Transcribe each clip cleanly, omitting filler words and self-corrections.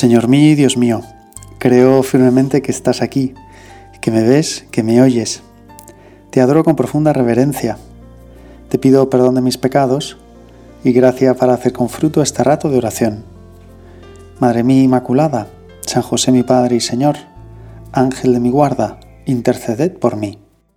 Señor mío y Dios mío, creo firmemente que estás aquí, que me ves, que me oyes. Te adoro con profunda reverencia. Te pido perdón de mis pecados y gracia para hacer con fruto este rato de oración. Madre mía Inmaculada, San José mi Padre y Señor, Ángel de mi guarda, interceded por mí.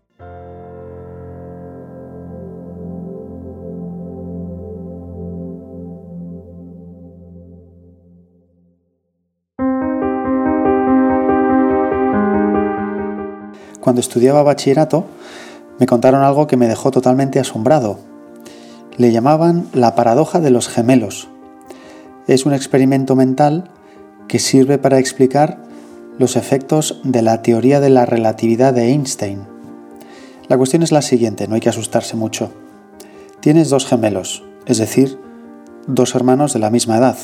Cuando estudiaba bachillerato, me contaron algo que me dejó totalmente asombrado. Le llamaban la paradoja de los gemelos. Es un experimento mental que sirve para explicar los efectos de la teoría de la relatividad de Einstein. La cuestión es la siguiente, no hay que asustarse mucho. Tienes dos gemelos, es decir, dos hermanos de la misma edad.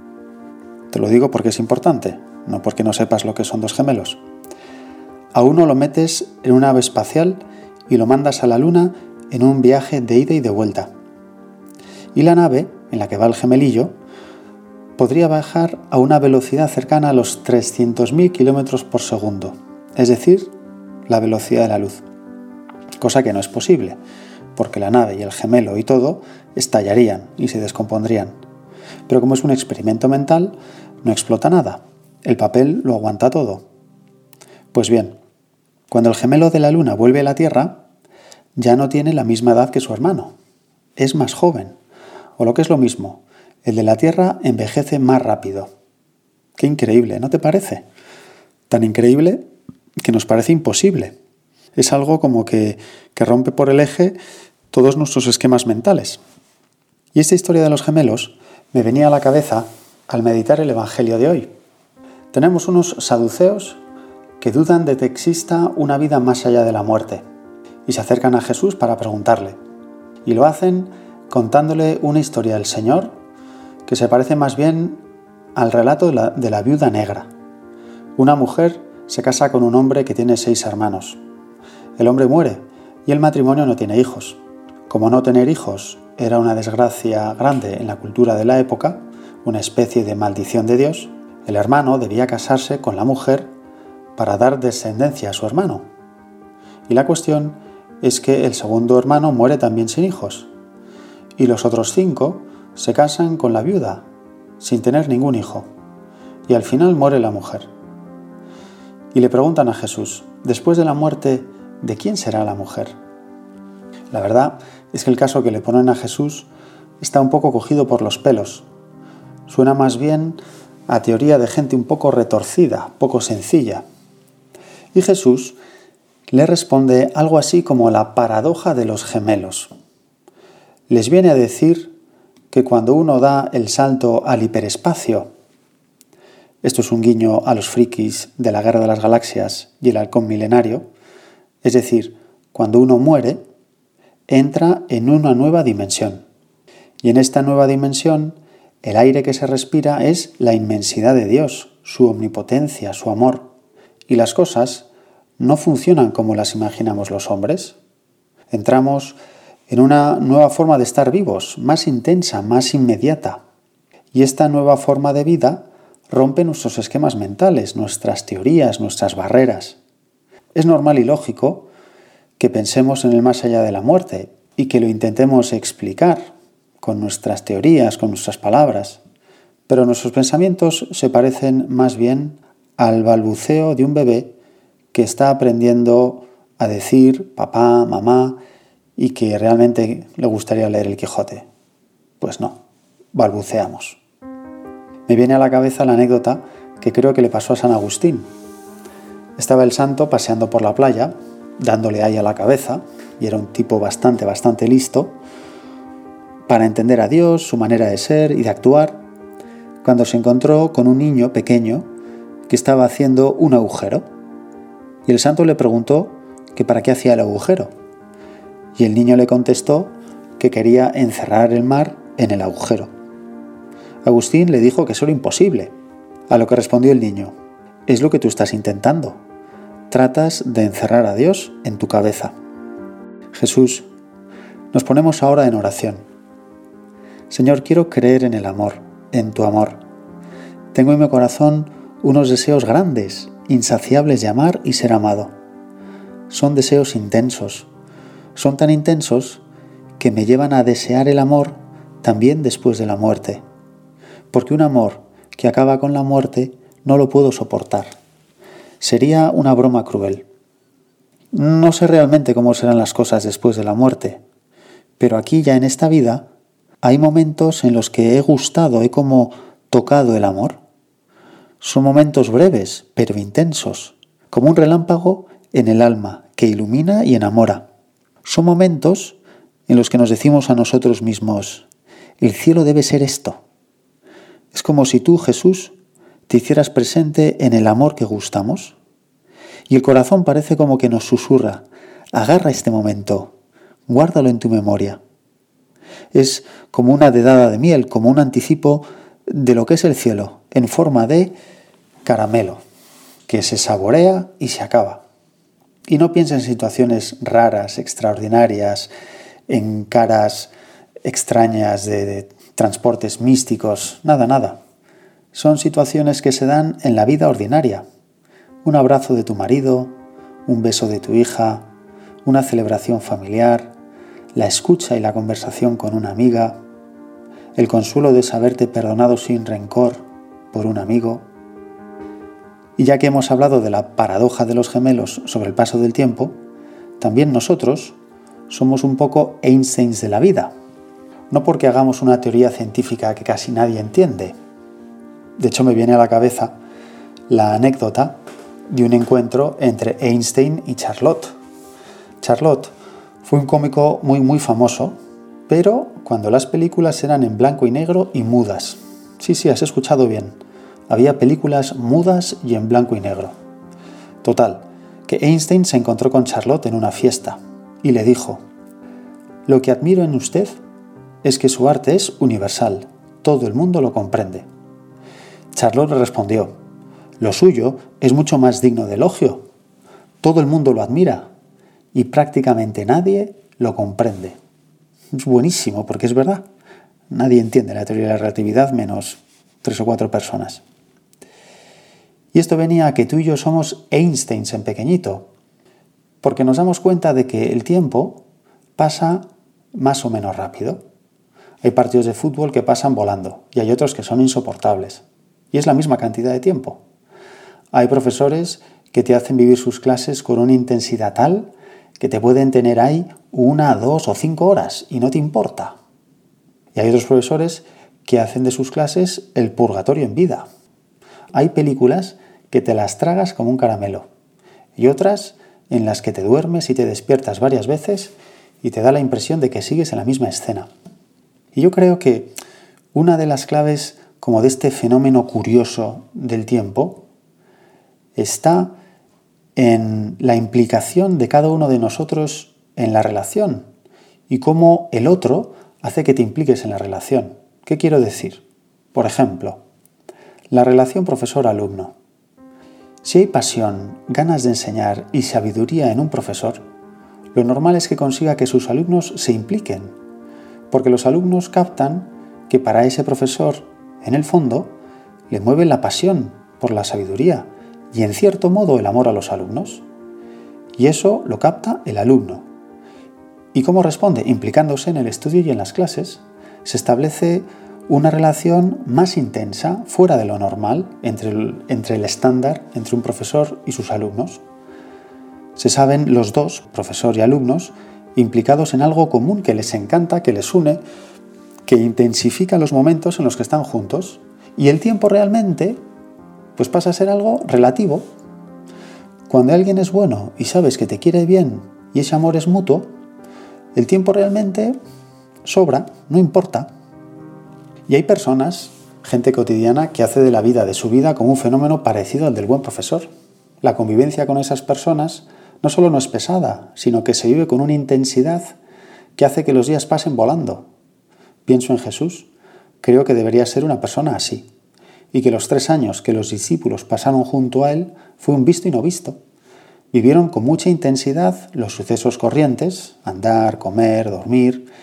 Te lo digo porque es importante, no porque no sepas lo que son dos gemelos. A uno lo metes en una nave espacial y lo mandas a la Luna en un viaje de ida y de vuelta. Y la nave, en la que va el gemelillo, podría bajar a una velocidad cercana a los 300.000 km por segundo, es decir, la velocidad de la luz. Cosa que no es posible, porque la nave y el gemelo y todo estallarían y se descompondrían. Pero como es un experimento mental, no explota nada. El papel lo aguanta todo. Pues bien, cuando el gemelo de la Luna vuelve a la Tierra, ya no tiene la misma edad que su hermano. Es más joven. O lo que es lo mismo, el de la Tierra envejece más rápido. Qué increíble, ¿no te parece? Tan increíble que nos parece imposible. Es algo como que rompe por el eje todos nuestros esquemas mentales. Y esta historia de los gemelos me venía a la cabeza al meditar el Evangelio de hoy. Tenemos unos saduceos que dudan de que exista una vida más allá de la muerte y se acercan a Jesús para preguntarle. Y lo hacen contándole una historia del Señor que se parece más bien al relato de la viuda negra. Una mujer se casa con un hombre que tiene 6 hermanos. El hombre muere y el matrimonio no tiene hijos. Como no tener hijos era una desgracia grande en la cultura de la época, una especie de maldición de Dios, el hermano debía casarse con la mujer para dar descendencia a su hermano. Y la cuestión es que el segundo hermano muere también sin hijos. Y los otros 5 se casan con la viuda, sin tener ningún hijo. Y al final muere la mujer. Y le preguntan a Jesús, después de la muerte, ¿de quién será la mujer? La verdad es que el caso que le ponen a Jesús está un poco cogido por los pelos. Suena más bien a teoría de gente un poco retorcida, poco sencilla. Y Jesús le responde algo así como la paradoja de los gemelos. Les viene a decir que cuando uno da el salto al hiperespacio, esto es un guiño a los frikis de la Guerra de las Galaxias y el Halcón Milenario, es decir, cuando uno muere, entra en una nueva dimensión. Y en esta nueva dimensión, el aire que se respira es la inmensidad de Dios, su omnipotencia, su amor. Y las cosas no funcionan como las imaginamos los hombres. Entramos en una nueva forma de estar vivos, más intensa, más inmediata. Y esta nueva forma de vida rompe nuestros esquemas mentales, nuestras teorías, nuestras barreras. Es normal y lógico que pensemos en el más allá de la muerte y que lo intentemos explicar con nuestras teorías, con nuestras palabras. Pero nuestros pensamientos se parecen más bien al balbuceo de un bebé que está aprendiendo a decir papá, mamá y que realmente le gustaría leer el Quijote. Pues no, balbuceamos. Me viene a la cabeza la anécdota que creo que le pasó a San Agustín. Estaba el santo paseando por la playa, dándole ahí a la cabeza, y era un tipo bastante listo para entender a Dios, su manera de ser y de actuar, cuando se encontró con un niño pequeño que estaba haciendo un agujero. Y el santo le preguntó que para qué hacía el agujero. Y el niño le contestó que quería encerrar el mar en el agujero. Agustín le dijo que eso era imposible, a lo que respondió el niño, es lo que tú estás intentando. Tratas de encerrar a Dios en tu cabeza. Jesús, nos ponemos ahora en oración. Señor, quiero creer en el amor, en tu amor. Tengo en mi corazón unos deseos grandes, insaciables de amar y ser amado. Son deseos intensos. Son tan intensos que me llevan a desear el amor también después de la muerte. Porque un amor que acaba con la muerte no lo puedo soportar. Sería una broma cruel. No sé realmente cómo serán las cosas después de la muerte, pero aquí ya en esta vida hay momentos en los que he gustado, he como tocado el amor. Son momentos breves, pero intensos, como un relámpago en el alma que ilumina y enamora. Son momentos en los que nos decimos a nosotros mismos, el cielo debe ser esto. Es como si tú, Jesús, te hicieras presente en el amor que gustamos. Y el corazón parece como que nos susurra, agarra este momento, guárdalo en tu memoria. Es como una dedada de miel, como un anticipo de lo que es el cielo, en forma de caramelo, que se saborea y se acaba. Y no piensa en situaciones raras, extraordinarias, en caras extrañas de transportes místicos, nada. Son situaciones que se dan en la vida ordinaria. Un abrazo de tu marido, un beso de tu hija, una celebración familiar, la escucha y la conversación con una amiga, el consuelo de saberte perdonado sin rencor por un amigo. Y ya que hemos hablado de la paradoja de los gemelos sobre el paso del tiempo, también nosotros somos un poco Einsteins de la vida. No porque hagamos una teoría científica que casi nadie entiende. De hecho, me viene a la cabeza la anécdota de un encuentro entre Einstein y Charlotte. Charlotte fue un cómico muy famoso, pero cuando las películas eran en blanco y negro y mudas. Sí, has escuchado bien. Había películas mudas y en blanco y negro. Total, que Einstein se encontró con Charlotte en una fiesta y le dijo: «Lo que admiro en usted es que su arte es universal, todo el mundo lo comprende». Charlotte le respondió: «Lo suyo es mucho más digno de elogio. Todo el mundo lo admira y prácticamente nadie lo comprende». Es buenísimo porque es verdad. Nadie entiende la teoría de la relatividad menos 3 o 4 personas. Y esto venía a que tú y yo somos Einsteins en pequeñito, porque nos damos cuenta de que el tiempo pasa más o menos rápido. Hay partidos de fútbol que pasan volando y hay otros que son insoportables. Y es la misma cantidad de tiempo. Hay profesores que te hacen vivir sus clases con una intensidad tal que te pueden tener ahí 1, 2 o 5 horas y no te importa. Y hay otros profesores que hacen de sus clases el purgatorio en vida. Hay películas que te las tragas como un caramelo y otras en las que te duermes y te despiertas varias veces y te da la impresión de que sigues en la misma escena. Y yo creo que una de las claves como de este fenómeno curioso del tiempo está en la implicación de cada uno de nosotros en la relación y cómo el otro hace que te impliques en la relación. ¿Qué quiero decir? Por ejemplo, la relación profesor-alumno. Si hay pasión, ganas de enseñar y sabiduría en un profesor, lo normal es que consiga que sus alumnos se impliquen, porque los alumnos captan que para ese profesor, en el fondo, le mueve la pasión por la sabiduría y, en cierto modo, el amor a los alumnos. Y eso lo capta el alumno. ¿Y cómo responde? Implicándose en el estudio y en las clases. Se establece una relación más intensa, fuera de lo normal, entre el estándar, entre un profesor y sus alumnos. Se saben los dos, profesor y alumnos, implicados en algo común que les encanta, que les une, que intensifica los momentos en los que están juntos. Y el tiempo realmente pues pasa a ser algo relativo. Cuando alguien es bueno y sabes que te quiere bien y ese amor es mutuo, el tiempo realmente sobra, no importa. Y hay personas, gente cotidiana, que hace de la vida, de su vida, como un fenómeno parecido al del buen profesor. La convivencia con esas personas no solo no es pesada, sino que se vive con una intensidad que hace que los días pasen volando. Pienso en Jesús, creo que debería ser una persona así, y que los 3 años que los discípulos pasaron junto a él fue un visto y no visto. Vivieron con mucha intensidad los sucesos corrientes, andar, comer, dormir,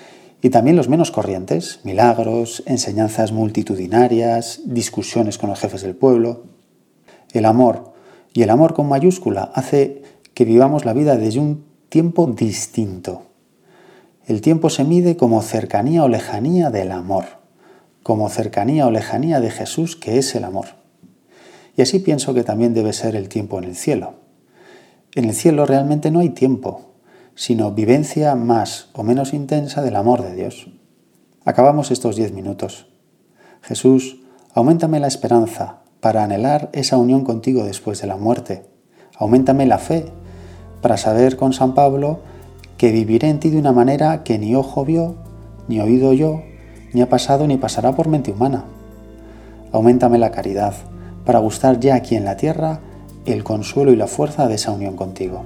Y también los menos corrientes, milagros, enseñanzas multitudinarias, discusiones con los jefes del pueblo. El amor, y el amor con mayúscula, hace que vivamos la vida desde un tiempo distinto. El tiempo se mide como cercanía o lejanía del amor, como cercanía o lejanía de Jesús, que es el amor. Y así pienso que también debe ser el tiempo en el cielo. En el cielo realmente no hay tiempo, sino vivencia más o menos intensa del amor de Dios. Acabamos estos 10 minutos. Jesús, auméntame la esperanza para anhelar esa unión contigo después de la muerte. Auméntame la fe para saber con San Pablo que viviré en ti de una manera que ni ojo vio, ni oído oyó, ni ha pasado ni pasará por mente humana. Auméntame la caridad para gustar ya aquí en la tierra el consuelo y la fuerza de esa unión contigo.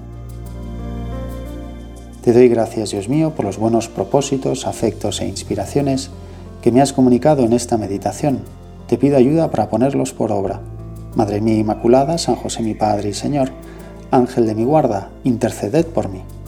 Te doy gracias, Dios mío, por los buenos propósitos, afectos e inspiraciones que me has comunicado en esta meditación. Te pido ayuda para ponerlos por obra. Madre mía Inmaculada, San José mi Padre y Señor, Ángel de mi guarda, interceded por mí.